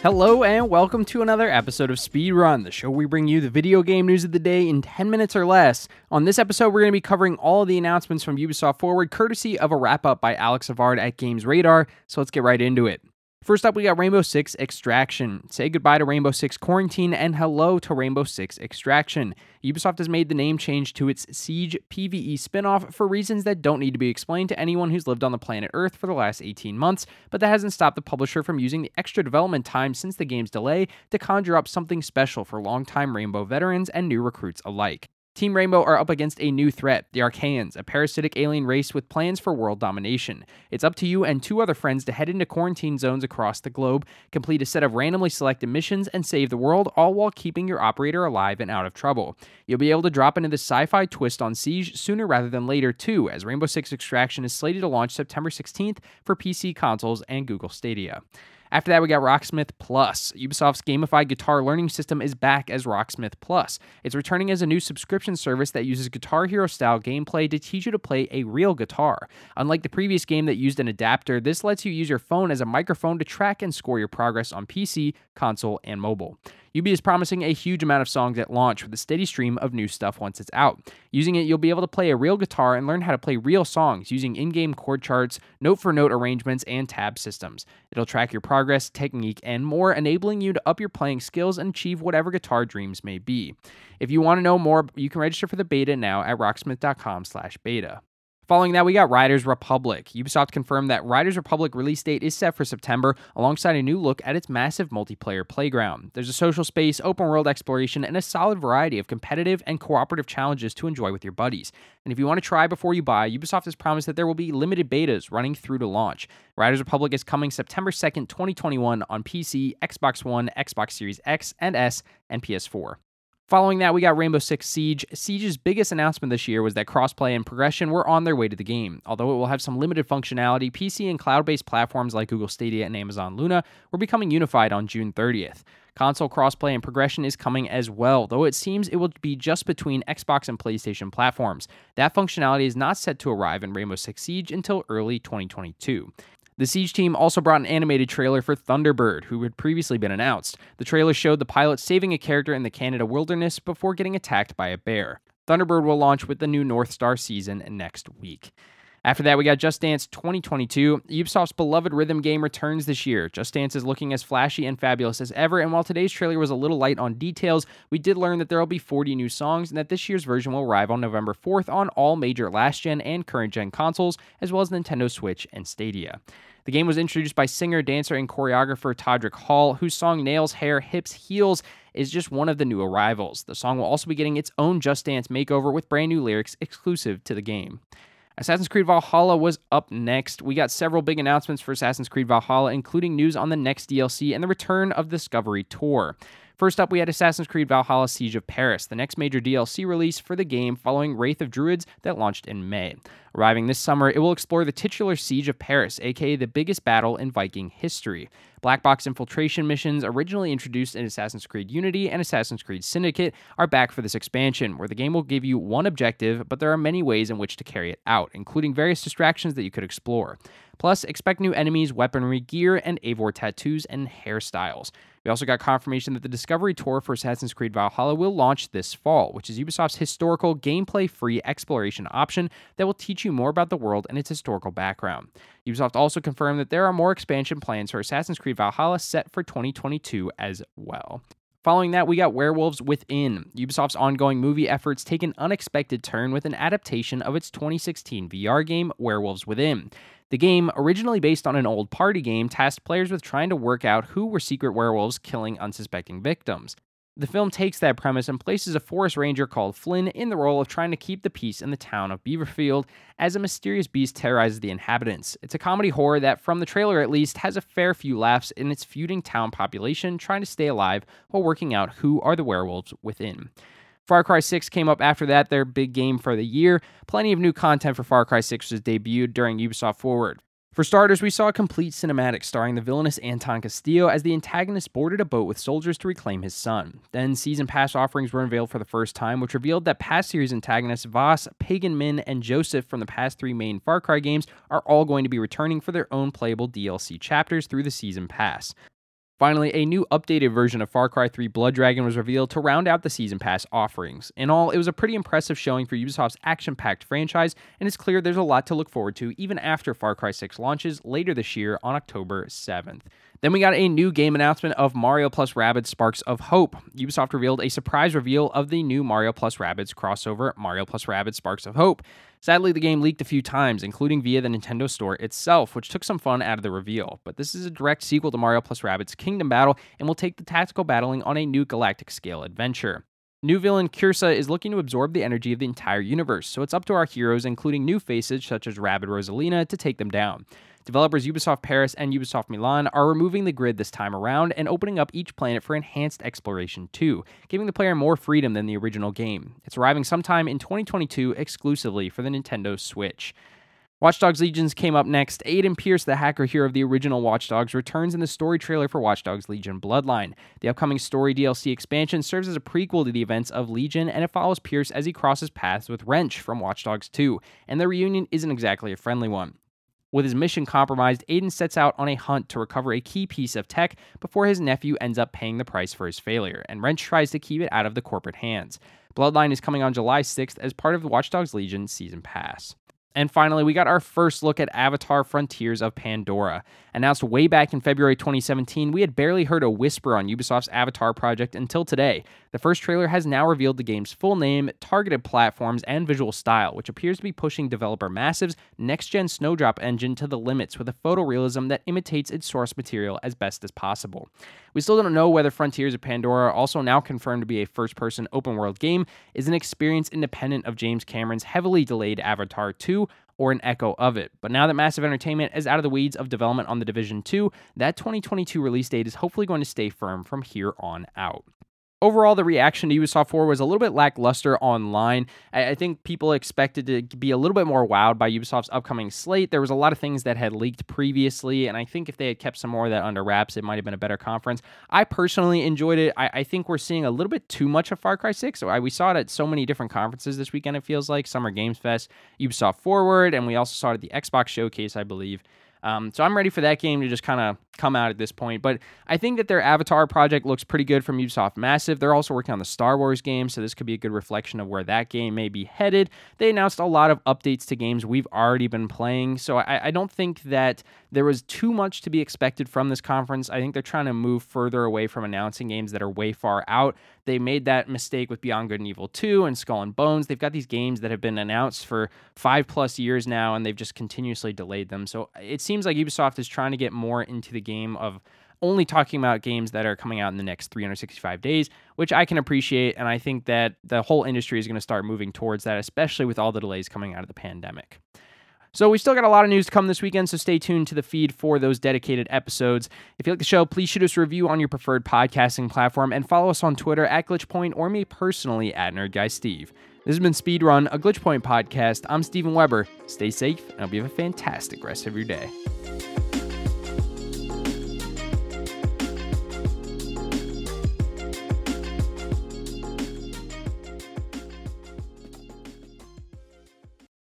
Hello and welcome to another episode of Speedrun, the show where we bring you the video game news of the day in 10 minutes or less. On this episode, we're going to be covering all of the announcements from Ubisoft Forward, courtesy of a wrap-up by Alex Savard at Games Radar, so let's get right into it. First up, we got Rainbow Six Extraction. Say goodbye to Rainbow Six Quarantine and hello to Rainbow Six Extraction. Ubisoft has made the name change to its Siege PvE spinoff for reasons that don't need to be explained to anyone who's lived on the planet Earth for the last 18 months, but that hasn't stopped the publisher from using the extra development time since the game's delay to conjure up something special for longtime Rainbow veterans and new recruits alike. Team Rainbow are up against a new threat, the Archaeans, a parasitic alien race with plans for world domination. It's up to you and two other friends to head into quarantine zones across the globe, complete a set of randomly selected missions, and save the world, all while keeping your operator alive and out of trouble. You'll be able to drop into the sci-fi twist on Siege sooner rather than later too, as Rainbow Six Extraction is slated to launch September 16th for PC consoles and Google Stadia. After that, we got Rocksmith Plus. Ubisoft's gamified guitar learning system is back as Rocksmith Plus. It's returning as a new subscription service that uses Guitar Hero-style gameplay to teach you to play a real guitar. Unlike the previous game that used an adapter, this lets you use your phone as a microphone to track and score your progress on PC, console, and mobile. Ubi is promising a huge amount of songs at launch with a steady stream of new stuff once it's out. Using it, you'll be able to play a real guitar and learn how to play real songs using in-game chord charts, note-for-note arrangements, and tab systems. It'll track your progress, technique, and more, enabling you to up your playing skills and achieve whatever guitar dreams may be. If you want to know more, you can register for the beta now at rocksmith.com/beta. Following that, we got Riders Republic. Ubisoft confirmed that Riders Republic release date is set for September, alongside a new look at its massive multiplayer playground. There's a social space, open world exploration, and a solid variety of competitive and cooperative challenges to enjoy with your buddies. And if you want to try before you buy, Ubisoft has promised that there will be limited betas running through to launch. Riders Republic is coming September 2nd, 2021 on PC, Xbox One, Xbox Series X and S, and PS4. Following that, we got Rainbow Six Siege. Siege's biggest announcement this year was that crossplay and progression were on their way to the game. Although it will have some limited functionality, PC and cloud-based platforms like Google Stadia and Amazon Luna were becoming unified on June 30th. Console crossplay and progression is coming as well, though it seems it will be just between Xbox and PlayStation platforms. That functionality is not set to arrive in Rainbow Six Siege until early 2022. The Siege team also brought an animated trailer for Thunderbird, who had previously been announced. The trailer showed the pilot saving a character in the Canada wilderness before getting attacked by a bear. Thunderbird will launch with the new North Star season next week. After that, we got Just Dance 2022. Ubisoft's beloved rhythm game returns this year. Just Dance is looking as flashy and fabulous as ever, and while today's trailer was a little light on details, we did learn that there will be 40 new songs and that this year's version will arrive on November 4th on all major last-gen and current-gen consoles, as well as Nintendo Switch and Stadia. The game was introduced by singer, dancer, and choreographer Todrick Hall, whose song Nails, Hair, Hips, Heels is just one of the new arrivals. The song will also be getting its own Just Dance makeover with brand new lyrics exclusive to the game. Assassin's Creed Valhalla was up next. We got several big announcements for Assassin's Creed Valhalla, including news on the next DLC and the return of Discovery Tour. First up, we had Assassin's Creed Valhalla Siege of Paris, the next major DLC release for the game following Wraith of Druids that launched in May. Arriving this summer, it will explore the titular Siege of Paris, aka the biggest battle in Viking history. Black box infiltration missions, originally introduced in Assassin's Creed Unity and Assassin's Creed Syndicate, are back for this expansion, where the game will give you one objective, but there are many ways in which to carry it out, including various distractions that you could explore. Plus, expect new enemies, weaponry, gear, and Eivor tattoos and hairstyles. We also got confirmation that the Discovery Tour for Assassin's Creed Valhalla will launch this fall, which is Ubisoft's historical, gameplay-free exploration option that will teach you more about the world and its historical background. Ubisoft also confirmed that there are more expansion plans for Assassin's Creed Valhalla set for 2022 as well. Following that, we got Werewolves Within. Ubisoft's ongoing movie efforts take an unexpected turn with an adaptation of its 2016 VR game, Werewolves Within. The game, originally based on an old party game, tasked players with trying to work out who were secret werewolves killing unsuspecting victims. The film takes that premise and places a forest ranger called Flynn in the role of trying to keep the peace in the town of Beaverfield as a mysterious beast terrorizes the inhabitants. It's a comedy horror that, from the trailer at least, has a fair few laughs in its feuding town population trying to stay alive while working out who are the werewolves within. Far Cry 6 came up after that, their big game for the year. Plenty of new content for Far Cry 6 was debuted during Ubisoft Forward. For starters, we saw a complete cinematic starring the villainous Anton Castillo as the antagonist boarded a boat with soldiers to reclaim his son. Then, Season Pass offerings were unveiled for the first time, which revealed that past series antagonists Voss, Pagan Min, and Joseph from the past 3 main Far Cry games are all going to be returning for their own playable DLC chapters through the Season Pass. Finally, a new updated version of Far Cry 3 Blood Dragon was revealed to round out the Season Pass offerings. In all, it was a pretty impressive showing for Ubisoft's action-packed franchise, and it's clear there's a lot to look forward to even after Far Cry 6 launches later this year on October 7th. Then we got a new game announcement of Mario plus Rabbids Sparks of Hope. Ubisoft revealed a surprise reveal of the new Mario plus Rabbids crossover, Mario plus Rabbids Sparks of Hope. Sadly, the game leaked a few times, including via the Nintendo Store itself, which took some fun out of the reveal. But this is a direct sequel to Mario plus Rabbids Kingdom Battle and will take the tactical battling on a new galactic scale adventure. New villain Kyrsa is looking to absorb the energy of the entire universe, so it's up to our heroes, including new faces such as Rabbid Rosalina, to take them down. Developers Ubisoft Paris and Ubisoft Milan are removing the grid this time around and opening up each planet for enhanced exploration too, giving the player more freedom than the original game. It's arriving sometime in 2022 exclusively for the Nintendo Switch. Watch Dogs Legions came up next. Aiden Pierce, the hacker hero of the original Watch Dogs, returns in the story trailer for Watch Dogs Legion Bloodline. The upcoming story DLC expansion serves as a prequel to the events of Legion, and it follows Pierce as he crosses paths with Wrench from Watch Dogs 2, and their reunion isn't exactly a friendly one. With his mission compromised, Aiden sets out on a hunt to recover a key piece of tech before his nephew ends up paying the price for his failure, and Wrench tries to keep it out of the corporate hands. Bloodline is coming on July 6th as part of the Watch Dogs Legion Season Pass. And finally, we got our first look at Avatar Frontiers of Pandora. Announced way back in February 2017, we had barely heard a whisper on Ubisoft's Avatar project until today. The first trailer has now revealed the game's full name, targeted platforms, and visual style, which appears to be pushing developer Massive's next-gen Snowdrop engine to the limits with a photorealism that imitates its source material as best as possible. We still don't know whether Frontiers of Pandora, also now confirmed to be a first-person open-world game, is an experience independent of James Cameron's heavily delayed Avatar 2, or an echo of it. But now that Massive Entertainment is out of the weeds of development on The Division 2, that 2022 release date is hopefully going to stay firm from here on out. Overall, the reaction to Ubisoft 4 was a little bit lackluster online. I think people expected to be a little bit more wowed by Ubisoft's upcoming slate. There was a lot of things that had leaked previously, and I think if they had kept some more of that under wraps, it might have been a better conference. I personally enjoyed it. I think we're seeing a little bit too much of Far Cry 6. We saw it at so many different conferences this weekend, it feels like. Summer Games Fest, Ubisoft Forward, and we also saw it at the Xbox Showcase, I believe. So I'm ready for that game to just kind of come out at this point. But I think that their Avatar project looks pretty good from Ubisoft Massive. They're also working on the Star Wars game, so this could be a good reflection of where that game may be headed. They announced a lot of updates to games we've already been playing, so I don't think that there was too much to be expected from this conference. I think they're trying to move further away from announcing games that are way far out. They made that mistake with Beyond Good and Evil 2 and Skull and Bones. They've got these games that have been announced for 5+ years now, and they've just continuously delayed them. So it seems like Ubisoft is trying to get more into the game of only talking about games that are coming out in the next 365 days, which I can appreciate, and I think that the whole industry is going to start moving towards that, especially with all the delays coming out of the pandemic. So we still got a lot of news to come this weekend, so stay tuned to the feed for those dedicated episodes. If you like the show, please shoot us a review on your preferred podcasting platform and follow us on Twitter at GlitchPoint or me personally at NerdGuySteve. This has been Speedrun, a GlitchPoint podcast. I'm Steven Weber. Stay safe, and I hope you have a fantastic rest of your day.